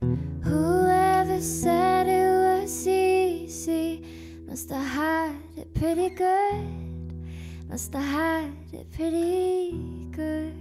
Whoever said it was easy must have had it pretty good. Must have had it pretty good.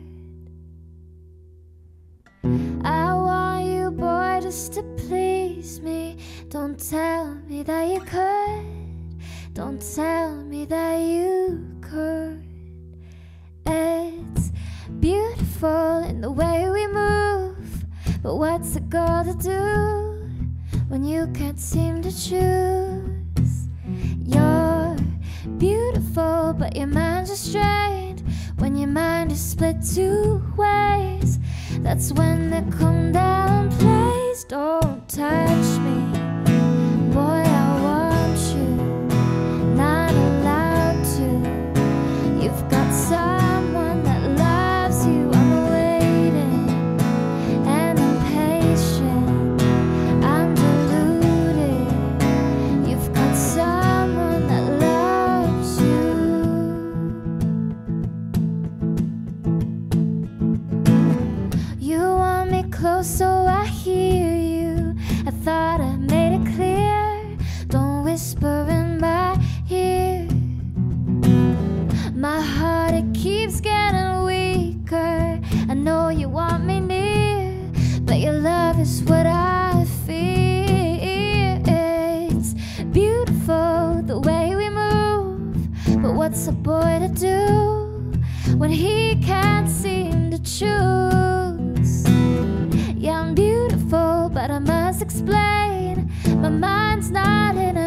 I want you, boy, just to please me. Don't tell me that you could. Don't tell me that you could. It's beautiful in the way we move, but what's a girl to do when you can't seem to choose? You're beautiful, but your mind's restrained. When your mind is split two ways, that's when they come down. Please don't touch me, boy, I want you, not allowed to. You've got someone that loves you. I'm waiting and impatient, I'm deluded. You've got someone that loves you. You want me close so I hear you. I thought I made it clear. Don't whisper in my ear. My heart, it keeps getting weaker. I know you want me near, but your love is what I fear. It's beautiful the way we move, but what's a boy to do when he can't seem to choose? Yeah, I'm beautiful, but I must explain. My mind's not in a